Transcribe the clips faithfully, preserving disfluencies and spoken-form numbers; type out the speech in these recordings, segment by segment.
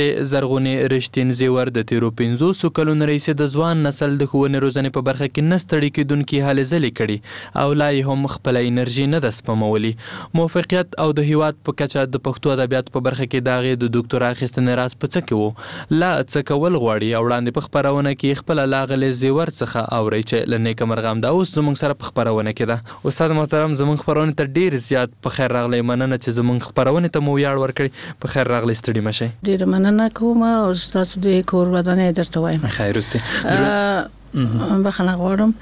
زرغونې رښتین زیور د تیرو پنځوسو کلونو راهیسې د ځوان نسل د ښوونې روزنې په برخه کې نه ستړي کېدونکي هلې ځلې کړي او لا یې هم خپله انرژي نه ده سپمولي. موفقیت او د هیواد په کچه د پښتو ادبیاتو په برخه کې د هغې د دوکتورا اخیستنې راز په څه کې و؟ لا څه کول غواړي او وړاندې په خپرونه کې خپله لاغلې زیور څخه اورئ چې له نیکه مرغه همدا اوس زموږ سره په خپرونه کې ده. استاد محترم، زموږ خپرونې ته ډېر زیات په خیر راغلی. مننه چې زموږ خپرونې ته مو ویاړ ورکړي. په خیر راغلی، ستړي مه شئ. ډېره مننه کوم او ستاسو د کور ودانۍ درته وایم. خیر اوسئ. بخښنه غواړم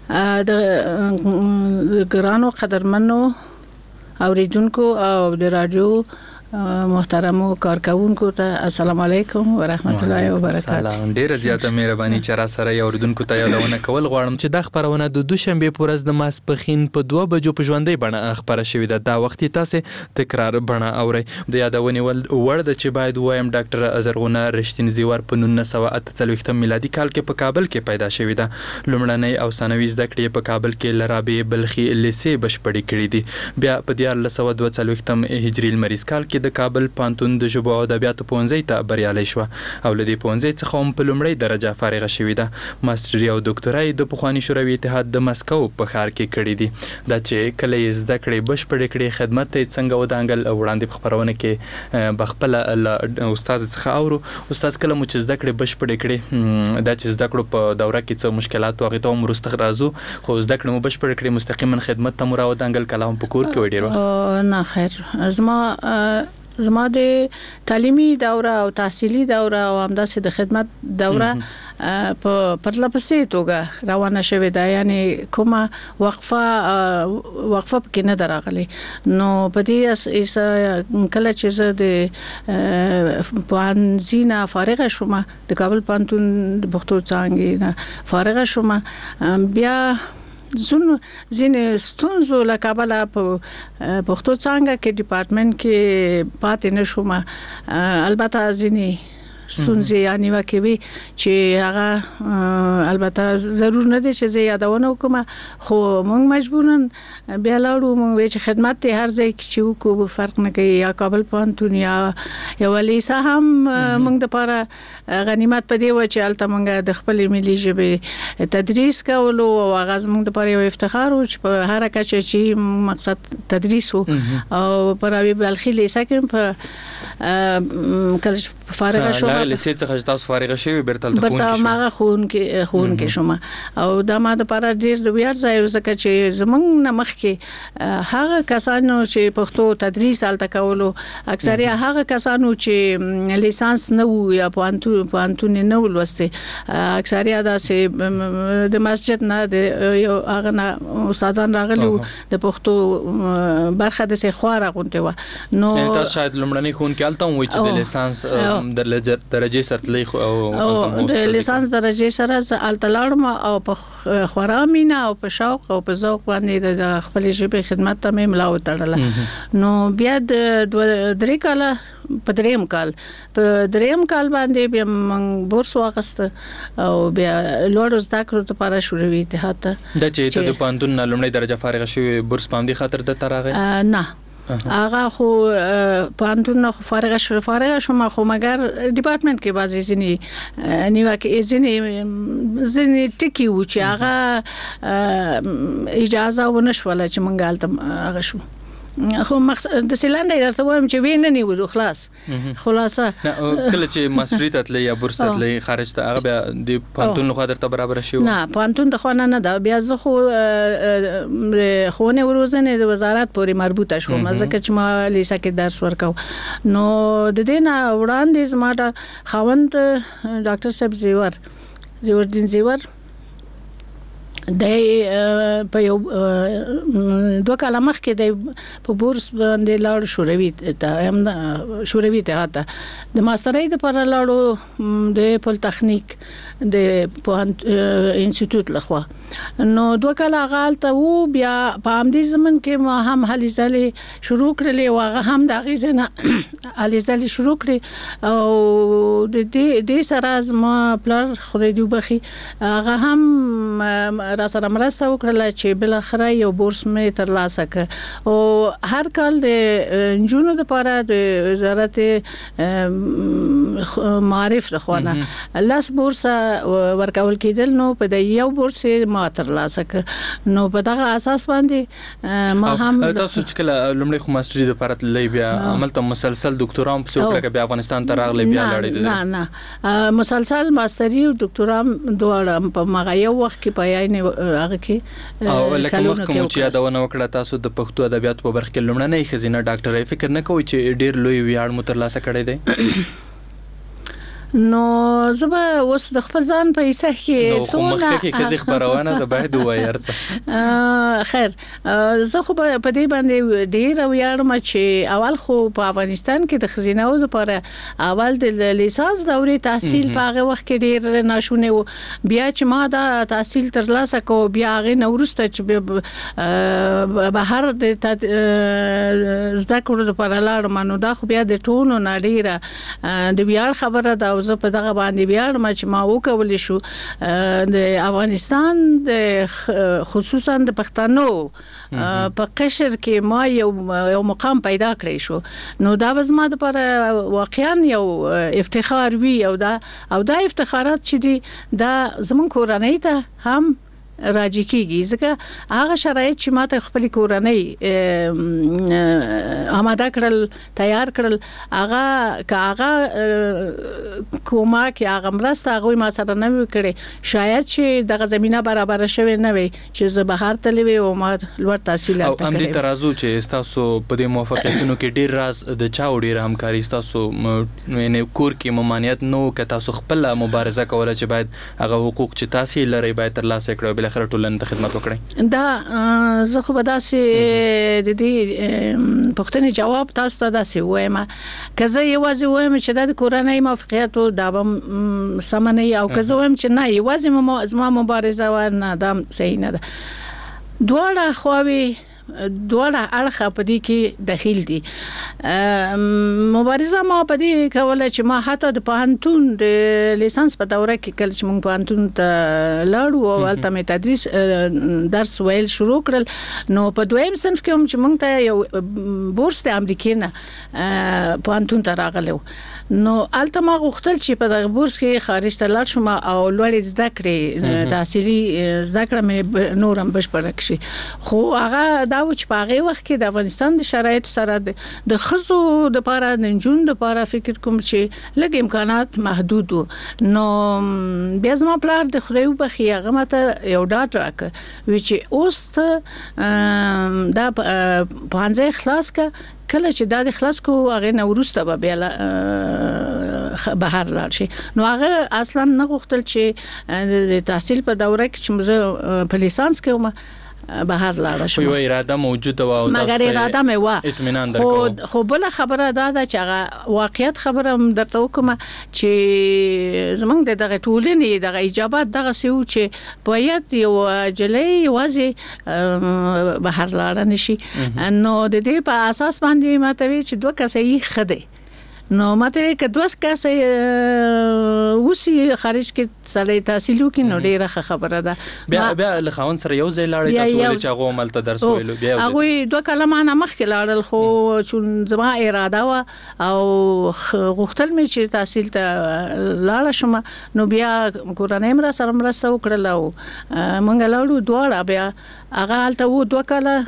د ګرانو قدرمنو اوریدونکو او د رادیو محترمو کارکونکو ته السلام علیکم ورحمت الله وبرکاته. سلام. ډیره زیاته مهرباني چې را سره یو اوریدونکو ته یادونه کول غواړم چې دا خبرونه د دوشنبه په ورځ د ماسپښین په دوه بجو په ژوندۍ بڼه خبره شوې ده. دا وخت تاسو تکرار بڼه اورئ. د یادونې ول وړ د چې باید وایم ډاکټر زرغونه رښتین زیور په نولس سوه اته څلوېښتم میلادي کال کې په کابل کې پیدا شوې ده. لومړنۍ او ثانوي زده کړې په کابل کې له رابعې بلخي لیسې بشپړې کړې دي. بیا په دیارلس سوه دوه څلوېښتم هجري لمریز کال کې د کابل پوهنتون د ژبو او ادبیاتو پوهنځي ته بریالۍ شوه او له دې پوهنځي څخه هم په لومړۍ درجه فارغه شوې ده. ماسټري او دوکتورا یې د پخواني شوروي اتحاد د مسکو په ښار کې کړي دي. دا چې کله یې زده کړې بشپړې کړې خدمت ته یې څنګه ودانګل او وړاندې په خپرونه کې به خپله له استاد څخه اورو. استاد کله مو چې زده کړې بشپړې کړې، دا چې زده کړو په دوره کې څه مشکلات و هغې ته هم وروسته راځو، خو زده کړې مو بشپړې کړې مستقیما خدمت ته مو راودانګل، کله هم په کور کې وي ډېر وخت؟ نه خیر، زما زما د تعلیمي دوره او تحصیلي دوره او همداسې د خدمت دوره په پرله پسې توګه روانه شوې ده. یعنی کومه وقفه وقفه پکې نه راغلي. نو په دې کله چې زه د پوهنځي نه فارغه شوم، د کابل پوهنتون د پښتو څانګې نه فارغه شوم، بیا زونو ځینې ستونزو له کبله په پښتو څانګه کې ډپارټمنټ کې پاتې نشوم. البته ځینې ستونزې یعنی واکوي چې هغه البته ضرور نه دي چې زه یادونه وکم، خو موږ مجبورن بیا لاړو. موږ چې خدمت ته هر ځای کې چې وکړو فرق نه کوي، یا کابل پوهنتون یا یو لیسه هم موږ د لپاره غنیمت پدې و چې البته موږ د خپل ملي ژبې تدریس کولو او هغه موږ د لپاره یو افتخار و چې په هر کچه چې مقصد تدریس و. او پر اوی بلخي لیسه کې په کله فارغه شوم، لیسې څخه تاسو فارغه شوي بیرته د برته ماغه خون کې خون کې شوم او دا ما د لپاره ډیر د ویاړ ځای ځکه چې زمونږ نه مخکې هغه کسانو چې پښتو تدریس الته کولو، اکثره هغه کسانو چې لیسانس نه وو یا پوهنتون پوهنتون نه ولوسته، اکثره داسې د مسجد نه د یو هغه نه استادان راغلي د پښتو برخه د څه خواره غونته و. نو تاسو شاید لمړنۍ خون کې الته وای چې د لیسانس د درجه سرتلې او د لیسانس درجه سره الته لاړم او په خورا مینا او په شوق او په ذوق باندې د خپل ژبې خدمت ته مې ملا وتړله. نو بیا د درې کاله په دریم کال په دریم کال باندې بیا موږ بورس واغسته او بیا لوړ زده کړو لپاره شوروي اتحاد ته. دا چې ته د پوهنتون لومړی درجه فارغه شوې، بورس باندې خاطر د تراغه نه هغه خو پوهنتون نه فارغه شو فارغه شوم، خو مګر ډپارټمنټ کې بعضی ځینې نیو کې ځینې ځینې ټکی و چې هغه اجازه ونشوله چې مونږ الته هغه شو. خو مقصد د سیلانډ درته وایم چې وینه نیو خلاص خلاصه کله چې ماستری ته تللی یا بورس ته تللی خارج ته هغه بیا د پوهنتون خو درته برابر شي؟ نه پوهنتون د خو نه نه دا بیا زه خو خونه وروزنه د وزارت پورې مربوطه شوم ځکه چې ما لیسه کې درس ورکاو. نو د دې نه وړاندې زما د خاوند ډاکټر صاحب زیور زیور دین زیور د په یو دوه کاله مخکې د په بورس باندې لاړ شوروي ته هم شوروي ته هاته د ماسترۍ لپاره لاړو د پولتخنیک د پوهنت انسټیټیوټ لخوا. نو دوه کاله غالته وو، بیا په همدې زمن کې ما هم هلې ځلې شروع کړلې او هغه هم د هغې ځای نه هلې ځلې شروع کړې او د دې د سره زما پلار خدای دې وبخي هغه هم را سره مرسته وکړه چې بل اخره یو بورس مې ترلاسه کړ او هر کال د جنونو لپاره د وزارت معارف د خوانه لاس بورس ورکول کېدل نو په د یو بورس ما ترلاسه کړ نو په دغه اساس باندې ما هم تاسو چې کله لومړی خو ماستری د لپاره تللی بیا عملته مسلسل ډاکټورا هم څو کړه بیا افغانستان ته راغلی بیا لړې نه نه مسلسل ماستری او ډاکټورا دواړه په مغه یو وخت کې پایای نه هغه کې او لکه مخکې چې یادونه وکړه تاسو د پښتو ادبیات په برخه کې لومړنۍ خزینه ډاکټرۍ فکر نه کوئ چې ډیر لوی ویاړ مو ترلاسه کړی دی نو زما اوس د خپل ځان په حصہ کې سونه مخکې کې کزي خبرونه د باید وایرڅ خیر زه خو په دې باندې ډیر ویاړم چې اول خو په افغانستان کې د خزینو لپاره اول د لیسانس دورې تحصیل په هغه وخت کې ډیر ناشونه و بیا چې ما دا تحصیل ترلاسه کو بیا هغه نورسته چې بهر د زده کړو لپاره لاړم نو دا خو بیا د ټونو نړیره د ویاړ خبره ده زه په دغه باندې ویاړم چې ما وکول شو د افغانستان د خصوصا د پښتنو په قشر کې ما یو یو مقام پیدا کړی شو نو دا به زما لپاره واقعا یو افتخار وی او دا او دا افتخارات چې دي دا زمون کورنۍ ته هم راځي کیږي ځکه هغه شرایط چې ماته خپل کورنۍ آماده کړل تیار کړل هغه کاغه کومه کې هغه مرسته هغه ما سره نه وکړي شاید چې دغه زمينه برابر شوه نه وي چې زه بهر تللی وي او ما لوړ تحصیل او هم دې ترازو چې تاسو په دې موافقتونو کې ډیر راز د چا ډیر همکاري تاسو نه کور کې ممانعت نو که تاسو خپل مبارزه کوله چې باید هغه حقوق چې تاسو لري باید ترلاسه کړئ خره ټولنې ته خدمت وکړي دا زه خو به داسې د دې پښتني جواب تاسو ته داسې وایم که زه یوازې وایم چې د کورنۍ موافقت او د سمنه او که زه وایم چې نه یوازې زما مبارزه و نه دا صحیح نه ده دواړه خواوي دواړه اړخه په دې کې داخل دي مبارزه ما په دې کوله چې ما حتی د پوهنتون د لیسانس په دوره کې کله چې موږ پوهنتون ته لاړو او هلته مې تدریس درس ویل شروع کړل نو په دویم صنف کې هم چې موږ ته یو بورس د امریکا نه پوهنتون ته راغلو نو الته ما غوښتل چې په دغه بورس کې خارج ته لاړ شم او لوړې زده کړې تحصیلي زده کړې مې نورم بشپړ کړې خو هغه دا و چې په هغه وخت کې د افغانستان د شرایطو سره د خزو د لپاره د جون د لپاره فکر کوم چې لږ امکانات محدود نو بیا زما پلار د خدای وبخي هغه ماته یو ډاټ راکړ چې اوس ته دا پانځه خلاص کا کله چې دا د خلاص کو هغه نو ورسته به بیا بهر لاړ شي نو هغه اصلا نه غوښتل چې د تحصیل په دوره کې چې مزه په لیسانس کې ومه بهر لاړ شو یو اراده موجوده و او مګر اراده مې و اطمینان درکو خو بل خبره دا ده چې هغه واقعیت خبره درته وکم چې زمونږ د دغه ټولنې دغه اجابت دغه سیو چې باید یو جلې وازي بهر لاړ نشي نو د دې په اساس باندې ماته وی چې دوه کسې خده نو ماته کې دوه کسې وسی خارج کې سړی تحصیل وکړي نو ډیره خبره ده بیا بیا له خاون سره یو ځای لاړې تاسو ولې چې هغه عملته درس ویلو بیا هغه دوه کلمه نه مخکې لاړل خو چې زما اراده وا او غوښتل مې چې تحصیل ته لاړ شم نو بیا کورنۍ مر سره مرسته وکړل او مونږ لاړو دواړه بیا هغه الته وو دوه کاله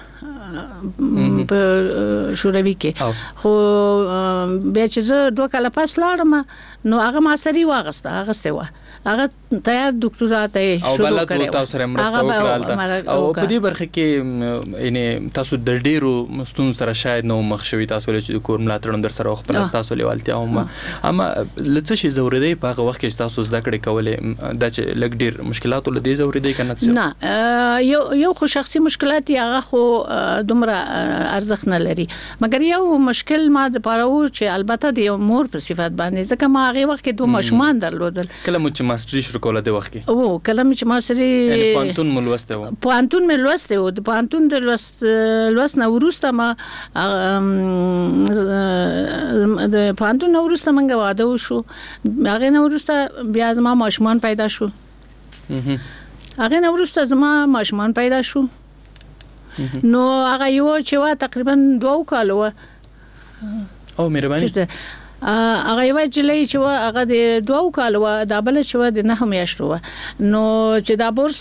په شوروي کې خو بیا چې زه دوه کاله پس لاړم نو هغه ماستری واغسته هغه و هغه تیار ډاکټورا ته شروع کړو او تاسو سره مرسته وکړه او په دې برخه کې یعنی تاسو د ډیرو مستون سره شاید نو مخ شوي تاسو له چې کور ملاتړ در سره خپل تاسو لیوالتیا هم اما لڅ شي زوریدي په هغه وخت کې تاسو زده کړې کولې د چې لګ ډیر مشکلات ول دي زوریدي کنه نه یو یو خو شخصي مشکلات هغه خو دومره ارزښت نه لري. مګر یو مشکل ما د پاره و چې البته د یو مور په صفت باندې ځکه ما هغه وخت کې دوه ماشومان درلودل. کله مو چې ماستري شروع کوله د وخت کې او کله مې چې ما سره یعنی پانتون مو لوسته و پانتون مې لوسته و د پانتون د لوست لوست نه ورسته ما د پانتون نه ورسته منګه واده وشو. هغه نه ورسته بیا زما ماشومان پیدا شو. هغه نه ورسته زما ماشومان پیدا شو. نو هغه یو چې وا تقریبا دوه کال و. او مهرباني هغه یو چې چې هغه د دوه کال و د بل چې و د نه میاشتو و. نو چې دا بورس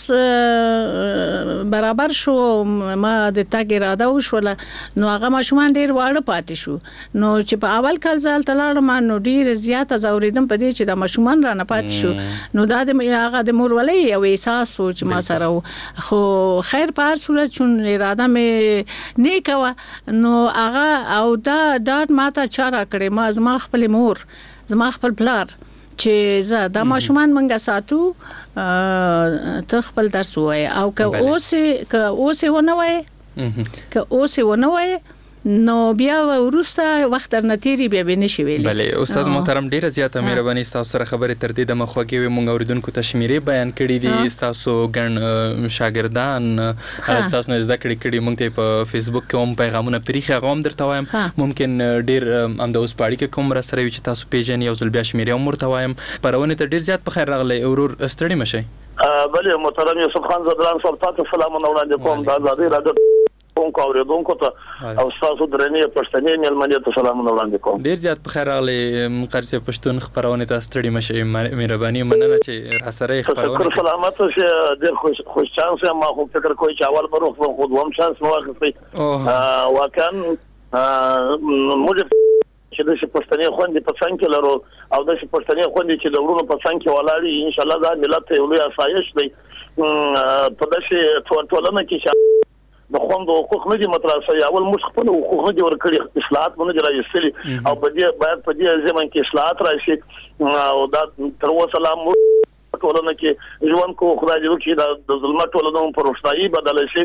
برابر شو ما د تاګ اراده وشوله. نو هغه ماشومان ډیر واړه پاتې شو. نو چې په اول کال ځل تلاړم نو ډیر زیات زوریدم په دې چې د ماشومان را نه پاتې شو. نو دا د هغه د مورولې یو احساس و چې ما سره و. خو خیر په هر صورت چون اراده مې نه کوه. نو هغه او دا ډاټ ماته چاره کړې ما زما خپل مور زما خپل پلار چې زه د ماشومان منګه ساتو ته خپل درس وای او که اوس که اوس ونه وای که اوس ونه وای نو بیا ورسته وخت در نتیری بیا به نشي ویلې. بله استاد محترم ډیره زیاته مهرباني تاسو سره خبرې تر دې د مخوږي وي مونږ اوریدونکو ته شمیرې بیان کړې دي. تاسو ګڼ شاګردان تاسو نه زده کړې کړي مونږ ته په فیسبوک کې هم پیغامونه پریخي غوم درته وایم. ممکن ډیر ام د اوس پاړی کې کوم را سره وي چې تاسو پیژنې یو ځل بیا شمیرې هم ورته وایم. پرونه ته ډیر زیات په خیر راغلی اورور ستړي مشي. بله محترم یوسف خان زدران صاحب تاسو سلامونه وړاندې کوم. د آزادۍ راډیو کوم اوریدونکو ته او تاسو درنې پښتنې ملمنې ته سلامونه وړاندې کوم. ډیر زیات په خیر راغلی قرص پښتون خبرونه ته ستړي مشي. مهرباني مننه چې را سره خبرونه شکر سلامت شه. ډیر خوش خوش چانس ما خو فکر کوی چې اول برو خو دوم چانس مو واخلي. واقعا موږ چې د پښتنې خوندې په څنګه کې لرو او د پښتنې خوندې چې د ورونو په څنګه کې ولاړی ان شاء الله دا ملت یو لوی اسایش دی. په داسې ټولنه کې د خوندو حقوق نه دي مطرح شوی. اول موږ خپل حقوق نه دي ورکړي اصلاحات مونږ نه راځي او په دې باید په دې ځمن کې اصلاحات راشي او دا تر اوسه لا موږ ټولنه کې ژوند کو خدای دې وکړي د ظلمت ټولنه په روښنايي بدل شي.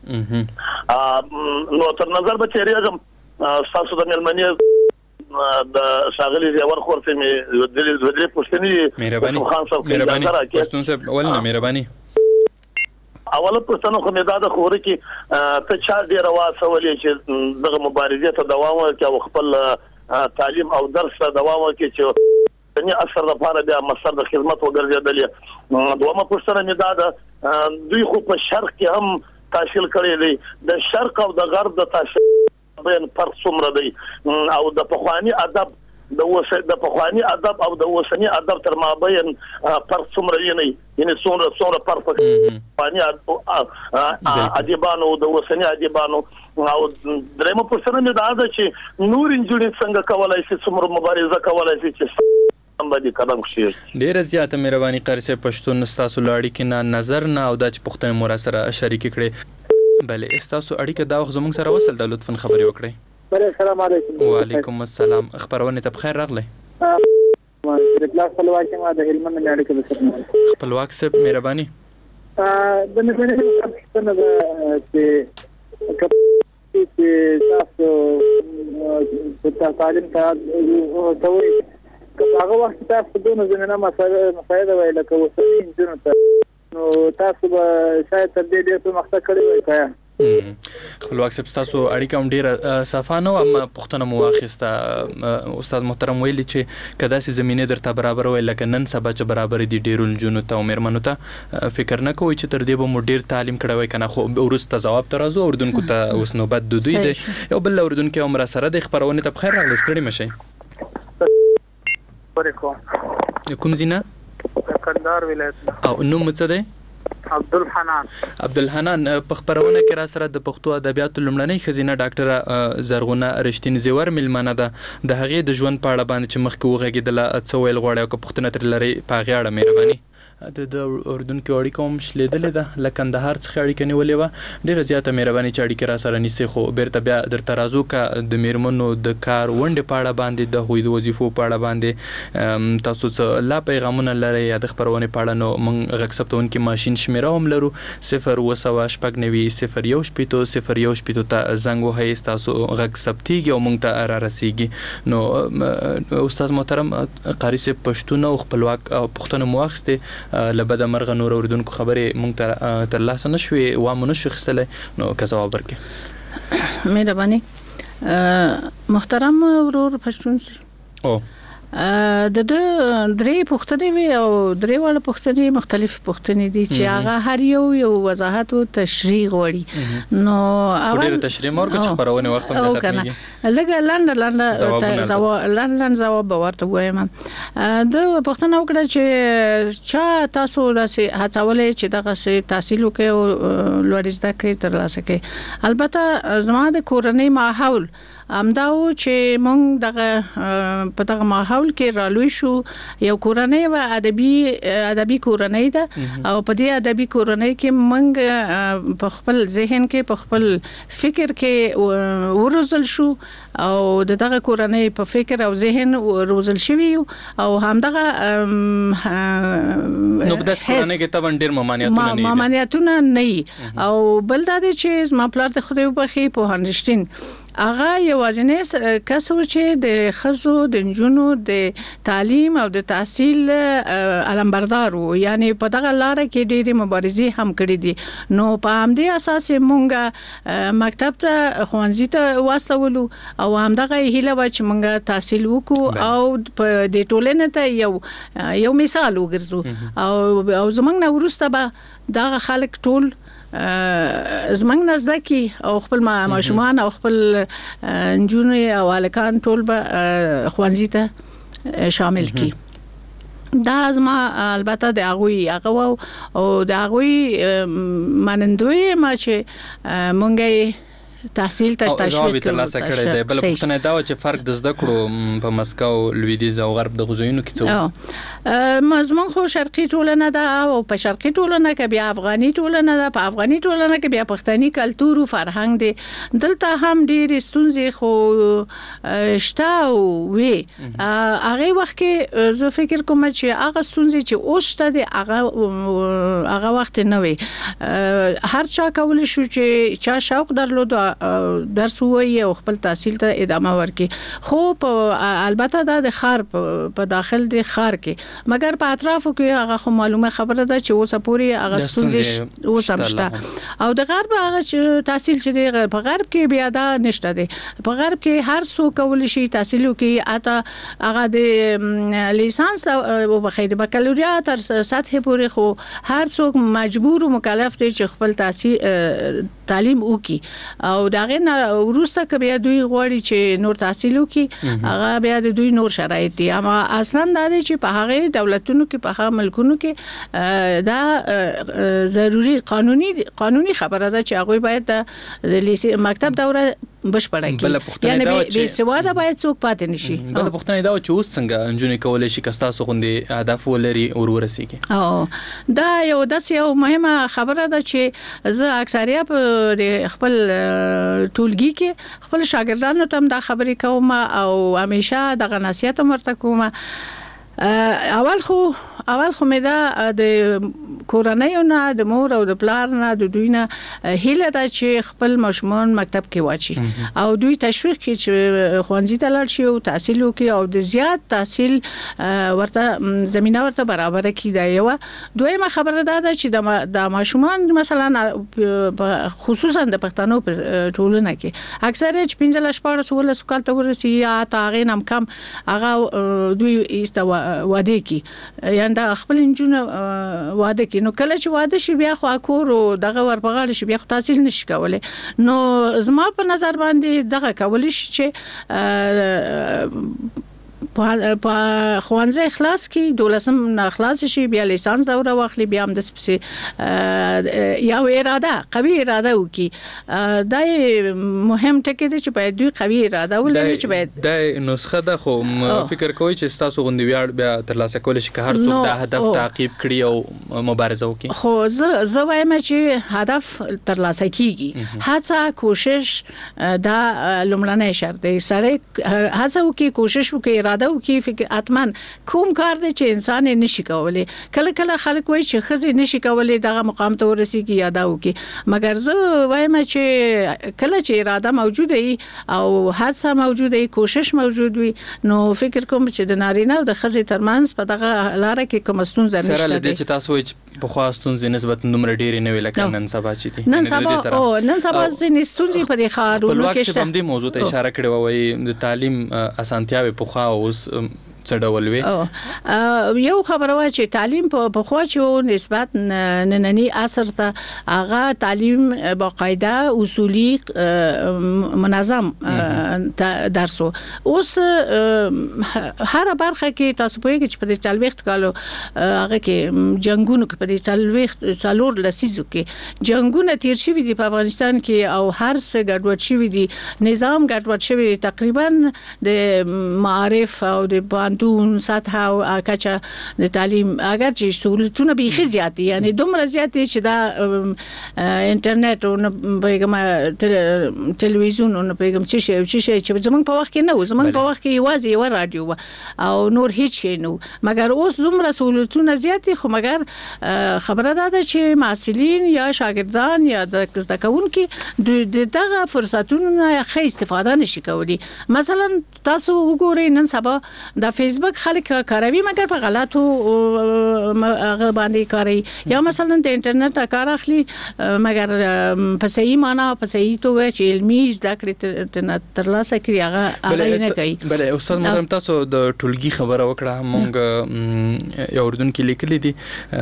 نو تر نظر به تیریږم تاسو د ملمنې د شاغلي زیور خورته مې د دې پښتني مهرباني مهرباني پښتون صاحب ولنه مهرباني اوله پښتنو خو مې دا د خوري کې ته چا ډیر واسولې چې دغه مبارزه ته دوام ورکړي او خپل تعلیم او درس ته دوام ورکړي چې څنګه اثر لپاره بیا مصدر د خدمت وګرځیدل. دومره پښتنه مې دا د دوی خو په شرق کې هم تحصیل کړی دی. د شرق او د غرب د تحصیل بین فرق څومره دی او د پخوانی ادب د وسه د پخوانی ادب او د وسنی ادب تر مابین فرق څومره یې نه یعنی څومره څومره فرق پخوانی ادبانو د وسنی ادبانو او درېمه پښتنه مې دا ده چې نور انجونې څنګه کولای شي څومره مبارزه کولای شي چې باندې قدم شي. ډیره زیاته مهرباني قرص پښتون تاسو لاړی کې نه نظر نه او د پښتون مور سره شریک کړي. بله تاسو اړیکه دا وخت زموږ سره وصل د لطفا خبرې وکړئ. السلام علیکم. وعلیکم السلام. خبرونه ته بخیر راغلی. د خپلواک ما د هلمند نه اړیکه وکړم. خپلواک صاحب مهرباني. د مې څنګه د چې چې تاسو په تعلیم ته توي هغه وخت تاسو دونه زمينه مسایل ویل کوو چې جنو ته نو تاسو به شاید تر دې ډېر مخته کړی وای کایا. خپلواک صاحب تاسو اړیکه هم ډیره صفه نه اما پښتنه مو واخیسته. استاد محترم ویلي چې کدا سي زمينه درته برابر وای لکه نن سبا چې برابر دي ډیرو جنو ته عمرمنو ته فکر نه کوي چې تر دې به مو ډیر تعلیم کړی وای کنه خو ورسته جواب ترازو اردن کو ته اوس نوبت د دوی دی یو بل اردن کې عمر سره د خبرونه ته بخیر راغلی ستړي مشي. کوم زینا کندهار ولایت او نو څه دی؟ عبدالحنان. عبدالحنان په خبرونه کې را سره د پښتو ادبیاتو لومړنۍ خزینه ډاکټره زرغونه رښتین زیور ملمنه ده د هغې د ژوند په اړه باندې چې مخکې وغږېدله څه ویل غواړي او که پوښتنه ترې لرئ په هغې اړه مهرباني د اردن کې اړیکه هم شلیدلې ده له کندهار څخه اړیکه نیولې وه. ډېره زیاته مهرباني چې اړیکې را سره نیسئ، خو بیرته بیا درته راځو که د میرمنو د کار ونډې په اړه باندې، د هغوی د وظیفو په اړه باندې تاسو څه لا پیغامونه لرئ یا د خپرونې په اړه؟ نو موږ غږ ثبتونکي ماشین شمېره هم لرو، صفر اوه سوه شپږ نوي صفر یو شپېتو صفر یو شپېتو ته زنګ وهئ، ستاسو غږ ثبتېږي او موږ ته را رسېږي. نو استاد محترم قاري صاحب، پښتون او خپلواک پوښتنه مو واخیستې، له بده مرغه نور اورېدونکو خبرې موږ ته ترلاسه نه شوې، وام نه شو اخیستلی، نو که ځواب ورکړې. مهرباني. محترم ورور پښتون او د د درې پوښتنې وي او درې واړه پوښتنې مختلف پوښتنې دي چې هغه هر یو یو وضاحت او تشریح غواړي. نو اول ډېر تشریح مورګه چې خبرونه وخت هم ختمېږي، لږه لاندې لاندې ځواب لاندې ځواب ورته وایم. د پوښتنه وکړه چې چا تاسو داسې هڅولې چې دغه سي تحصیل وکړي او لوړ زده کړې ترلاسه کړي؟ البته زما د کورنۍ ماحول امداو چې مونږ دغه په دغه ماحول کې رالوي شو. یو کورنۍ و ادبي ادبي کورنۍ ده او په دې ادبي کورنۍ کې مونږ په خپل ذهن کې په خپل فکر کې ورزل شو او دغه کورنۍ په فکر او ذهن روزل شوی او همدغه نو د کورنۍ کې تبن ډیر ممانعتونه نه ممانعتونه نه. او بل دا چې زما پلار د خدای په خې په هنرشتین هغه یوازینی کس و چې د خزو د نجونو د تعلیم او د تحصیل علمبردار وو، یعنی په دغه لار کې ډېری مبارزې هم کړې دي. نو په همدې اساس مونږه مکتب ته ښوونځي ته واستولو او همدغه هیله و چې مونږه تحصیل وکړو او په دې ټولنې ته یو یو مثال وګرځو او او زمونږ نه وروسته به دغه خلک ټول زمنګ نزد کی او خپل ماشومان او خپل نجونې او الکان ټول به خوانځي ته شامل کی. دا زما البته د هغوی هغه او د هغوی مانندوی ما چې مونږه تحصیل ته تشویق ترلاسه کړی دی. بل پوښتنه دا و چې فرق د زده کړو په مسکو، لویدیځ او غرب د غزوینو کې څه؟ مضمون خو شرقي ټولنه ده او په شرقي ټولنه کې بیا افغاني ټولنه ده، په افغاني ټولنه کې بیا پښتني کلتور او فرهنګ دی. دلته هم ډېر ستونزې خو شته او وي. هغه وخت کې زه فکر کوم چې هغه ستونزې چې اوس شته دي هغه هغه وخت نه وي. هر چا کولای شو چې چا شوق درلود درس وایي او خپل تحصیل ته ادامه ورکړي. خو په البته دا د خار په داخل د خار کې مګر په اطرافو کې هغه خو معلومه خبره ده چې اوسه پوری هغه ستونزې اوسه مشته. او د غرب هغه تحصیل چې د په غرب کې بیا دا نشته دي. په غرب کې هر څوک کولی شي تحصیل وکړي، اته هغه د لیسانس او بخید بکالوریا تر سطح پورې، خو هر څوک مجبور او مکلف دي چې خپل تحصیل تعلیم وکړي. او داغه نه ورسته ک بیا دوی غواړي چې نور تحصیل وکړي، هغه بیا د دوی نور شرایط دي. اما اصلا دا دی چې په هغه دولتونو کې په هغه ملکونو کې دا ضروری قانوني قانوني خبره ده چې هغه باید د لیسې مکتب دوره بشپړه کړي، یعنی به سواده باید څوک پاتې نشي. بل پوښتنه دا چې اوس څنګه انجونې کولای شي کستا سو غوندي هدف ولري او ورسیږي؟ او دا یو داس یو مهمه خبره ده چې زه اکثریه په خپل ټولګي کې خپل شاګردانو ته دا خبرې کوم او همیشه دغه نصیحت مرته کوم. اول خو اول خو مې دا د کورنۍ نه د مور او د پلار نه د دوی نه هیله ده چې خپل ماشومان مکتب کې واچي او دوی تشویق کړي چې ښوونځي ته لاړ شي او تحصیل وکړي او د زیات تحصیل ورته زمينه ورته برابر کړي. دا یو دویمه خبره ده چې د ماشومان مثلا خصوصا د پښتنو په ټولنه کې اکثره چې پنځه شپږ سوال سوال ته ورسي یا تاغې نام کم هغه دوی ایستو واده کی یعنی دا خپل انجونه واده کی. نو کله چې واده شي بیا خو کور او دغه ورپغاړي شي بیا خو تحصیل نشي کولای. نو زما په نظر باندې دغه کول شي چې په خوانځي خلاص کی دولسم نه خلاص شي بیا لیسانس دوره واخلي بیا هم د سپسي یو اراده قوي اراده وکي دا مهم ټکی دی چې باید دوی قوي اراده ولري چې باید د نسخه د خو فکر کوي چې تاسو غوندي ویاړ بیا ترلاسه کول شي که هر څوک د هدف تعقیب کړي او مبارزه وکړي خو زه زه وایم چې هدف ترلاسه کیږي هڅه کوشش دا لومړنی شرط دی سره هڅه وکي کوشش وکي اراده وکي فکر اتمن کوم کار دی چې انسان یې نشي کولای کله کله خلک وایي چې خزي نشي کولای دغه مقام ته ورسیږي یا دا وکي مګر زه وایم چې کله چې اراده موجوده وي او هڅه موجوده وي کوشش موجود وي نو فکر کوم چې د نارینه او د خزي ترمنځ په دغه لار کې کوم ستونزه نشته سره لدې چې تاسو وایي په خوا ستونزې نسبت نمبر ډېری نه وی لکه نن سبا چې دي نن سبا او نن سبا ځینې ستونزې په دې خارونو کې شته په دې موضوع ته اشاره کړې وایي د تعلیم اسانتیاوي په خوا اوس څډول وی یو خبره وا چې تعلیم په خوا چې نسبت نننی عصر ته هغه تعلیم باقاعده اصولي منظم درسو اوس هر برخه کې تاسو په کې چې په چالويخت کالو هغه کې جنگونو کې په دې چالويخت څلور لسیزو کې جنگونه تیر شوی دي په افغانستان کې او هر څه ګډوډ شوی دي نظام ګډوډ شوی دي تقریبا د معارف او د دون سطح او کچا د تعلیم اگر چې سہولتونه به خي زیات دي یعنی دومره زیات دي چې دا انټرنیټ او پیغام ټلویزیون او پیغام چې شي چې زمونږ په وخت کې نه زمونږ په وخت کې یوازې یو رادیو او نور هیڅ شي نه مګر اوس دومره سہولتونه زیات دي خو مګر خبره ده چې محصلین یا شاګردان یا د زده کوونکو د دغه فرصتونو ښه استفاده نشي کولی مثلا تاسو وګورئ نن سبا د فیسبوک خلک کاروي مګر په غلطو هغه باندې کاروي یا مثلا د انټرنیټ کار اخلي مګر په صحیح معنا په صحیح توګه چې علمي زده کړې ترلاسه کړي هغه هغه نه کوي بل استاد محترم تاسو د ټولګي خبره وکړه مونږ یو اردن کې لیکلي دي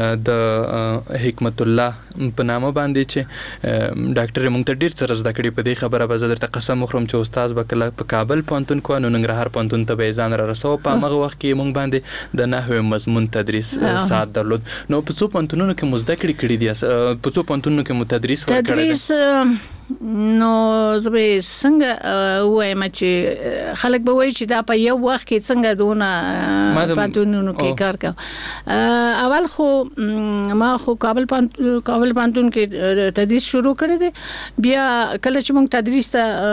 د حکمت الله په نامه باندې چې ډاکټر مونږ ته ډیر څه زده کړي په دې خبره به زه درته قسم وخورم چې استاد به کله په کابل پوهنتون کو نو ننګرهار پوهنتون ته به ځان را رسو په هغه وخت کې مونږ باندې د نحوه مضمون تدریس ساعت درلود نو په څو پوهنتونونو کې مزده کړی کړی دي په څو پوهنتونونو کې متدریس ورکړی تدریس نو زه به څنګه وایم چې خلک به وایي چې دا په یو وخت کې څنګه دونه پوهنتونونو کې کار کوي اول خو ما خو کابل کابل پوهنتون کې تدریس شروع کړی دی بیا کله چې موږ تدریس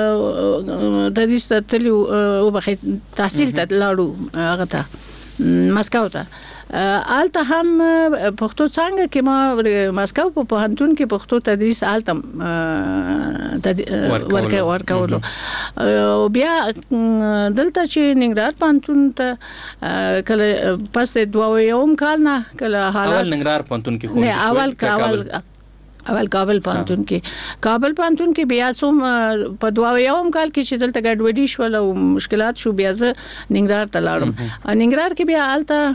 ته تدریس ته تلو او به تحصیل ته لاړو هغه ته مسکو ته آلته هم پښتو څنګه کې ما مسکو په پوهنتون کې پښتو تدریس آلته ورکه ورکولو او بیا دلته چې ننګرهار پوهنتون ته کله پس د دویم کال نه کله حالات اول ننګرهار پوهنتون کې خو نه اول کابل اول کابل پوهنتون کې کابل پوهنتون کې بیا سوم په دویم کال کې چې دلته ګډوډي شول او مشکلات شو بیا زه ننګرهار ته لاړم ننګرهار کې بیا آلته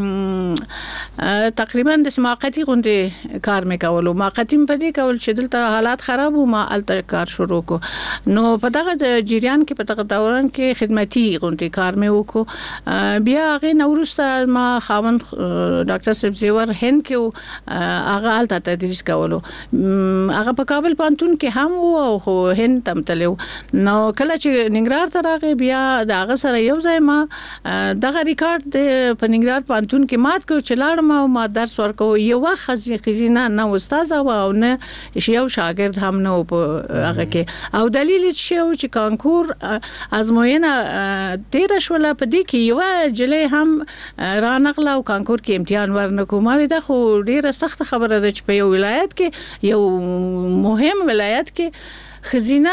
تقریبا د سماقتی غونډې کار مې کولو ماقتی په دې کول چې دلته حالات خراب وو ما آلته کار شروع کو نو په دغه د جریان کې په دغه دوران کې خدمتي غونډې کار مې وکړو بیا هغه نورسته ما خاوند ډاکټر صاحب زیور هند کې هغه آلته تدریس کولو هغه په کابل پوهنتون کې هم وو او خو هند تم تلو نو کله چې ننګرهار ته راغی بیا د هغه سره یو ځای ما دغه ریکارډ په ننګرهار پوهنتون کې مات کو چې لاړم او ما درس ورکو یو وخت خزینه نه استاد او نه یو شاګرد هم نه په هغه کې او دلیل چې چې کانکور ازموینه تیر شول په دې کې یو جلې هم را نقل او کانکور کې امتحان ورنکو ما ودا خو ډیره سخت خبره ده چې په یو ولایت کې یو مهم ولایت کې خزینه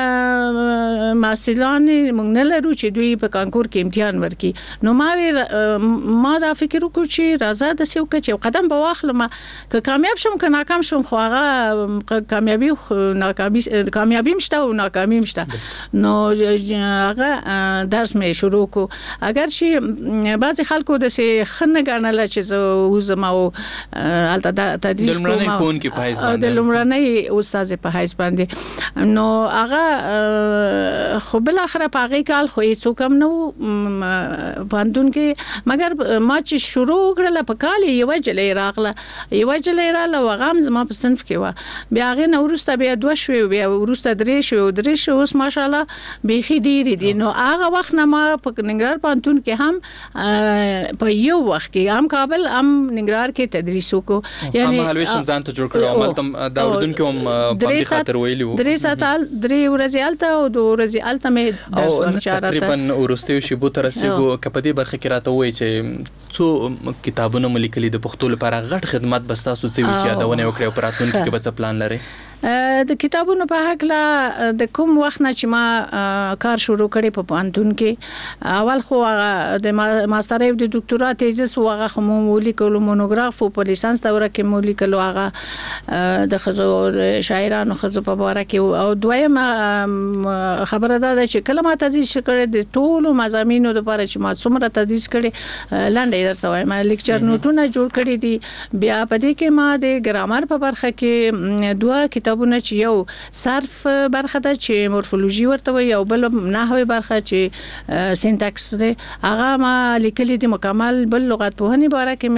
محصلان موږ نه لرو چې دوی په کانکور کې امتحان ورکړي نو ما ما دا فکر وکړ چې راځه د سیو کې یو قدم به واخلم که کامیاب شم که ناکام شم خو هغه کامیابی ناکامی کامیابی مشته او ناکامی مشته نو هغه درس مې شروع کو اگر چې بعضی خلکو د سي خنه ګڼل چې زه زما او الته تدریس کوم د لمړنۍ استاد په حیث باندې نو هغه خو بل اخره په هغه کال خو هیڅ کم نو باندون کې مګر ما چې شروع کړل په کال یو جلې راغله یو جلې رااله وغام زما په صنف کې و بیا هغه نو ورسته بیا دوه شوي بیا ورسته درې شوي درې شوي اوس ماشاءالله بيخي ډېری دي نو هغه وخت نه ما په ننګرهار پوهنتون کې هم په یو وخت کې هم کابل هم ننګرهار کې تدریس وکړو یعنی هم هلوي شمزان ته جوړ کړو عمل تم دا اردن کې هم په خاطر ویلو درې ساعت درې ورځې الته او دوه ورځې الته مې درس ورچارته تقریبا ورستیو شی بو تر سیګو کپدی برخه کې راته وای چې څو کتابونه ملي د پښتو لپاره غټ خدمت بس تاسو څه وی چې یادونه وکړو په راتلونکي کې به څه پلان لري د کتابونو په حق لا د کوم وخت نه چې ما کار شروع کړی په پوهنتون کې اول خو د ماستر او د ډاکټرا تیزس هغه خو مولي کولو مونوګراف او په لیسانس دوره کې مولي کولو هغه د خزو شاعرانو خزو په اړه کې او دویم خبره ده چې کله ما تدریس کړی د ټولو مضامینو لپاره چې ما څومره تدریس کړی لاندې درته وایم لیکچر نوټونه جوړ کړی دي بیا په دې کې ما د ګرامر په برخه کې دوه کتابونه چې یو صرف برخه ده چې مورفولوژي ورته وي او بل نحوي برخه چې سینټاکس ده هغه ما لیکلي دي مکمل بل لغت پوهنې باره کې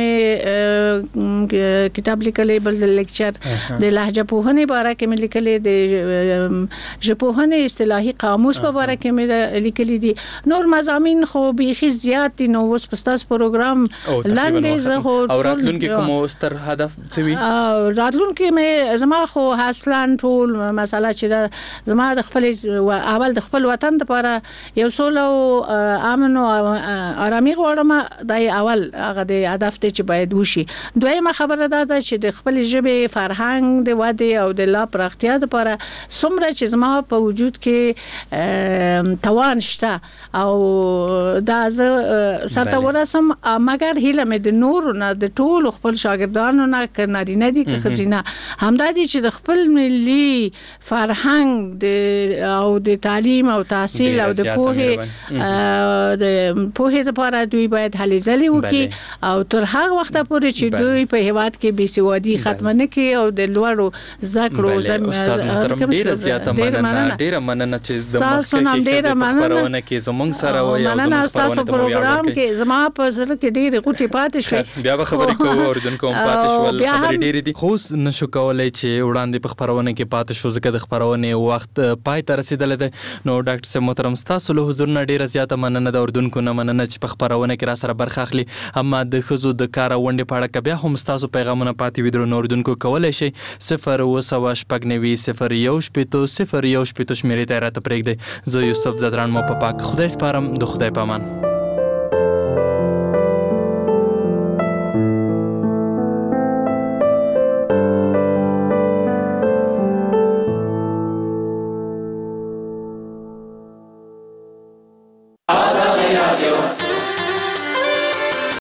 مې کتاب لیکلي بل لیکچر د لهجه پوهنې باره کې مې لیکلي د ژبپوهنې اصطلاحي قاموس په باره کې مې لیکلي دي نور مضامین خو بيخي زیات دي نو اوس پستاس پروګرام لاندې زه خو او راتلونکي کوم ستر هدف څه وي راتلونکي مې زما خو اصلا ټول مساله چې زما د خپل اول د خپل وطن لپاره یو سولو امن او آرامي غواړم د اول هغه د هدف ته چې باید وشي دویمه خبره ده چې د خپل ژبې فرهنګ د واده او د لا پراختیا لپاره څومره چې زما په وجود کې توان شته او دا زه سره ورسم مګر هیله مې د نور نه د ټول خپل شاګردانو نه کناري نه دي که خزینه همدا دي چې د خپل ملي فرهنګ د او د تعلیم او تحصیل او د پوهه د پوهه لپاره دوی باید هلې ځلې وکړي او تر هغه وخت پورې چې دوی په هیواد کې بيسوادي ختم نه کړي او د لوړو زده کړو زم استاد محترم ډیره زیاته مننه ډیره مننه چې زموږ ډیره مننه کې زموږ سره وایي او زموږ تاسو پروګرام کې زما په زړه کې ډیره غوټي پاتې شوې بیا به خبرې کوو اردن کوم پاتې شول خبرې ډیره دي خو نشو کولای چې وړاندې په خبرونه کې پاتې شو ځکه د خبرونه وخت پای ته رسیدل دی نو ډاکټر صاحب محترم تاسو له حضور نه ډیره زیاته مننه د اردن کو نه مننه چې په خبرونه کې را سره برخه اخلي اما د خزو د کار ونډه په اړه بیا هم تاسو پیغامونه پاتې ویدرو نو اردن کو کولای شي صفر او سوا شپږ نوي صفر یو شپږ صفر یو شپږ شمیرې ته راته پرېږدي زه یوسف زدران مو په پاک خدای سپارم د خدای پامان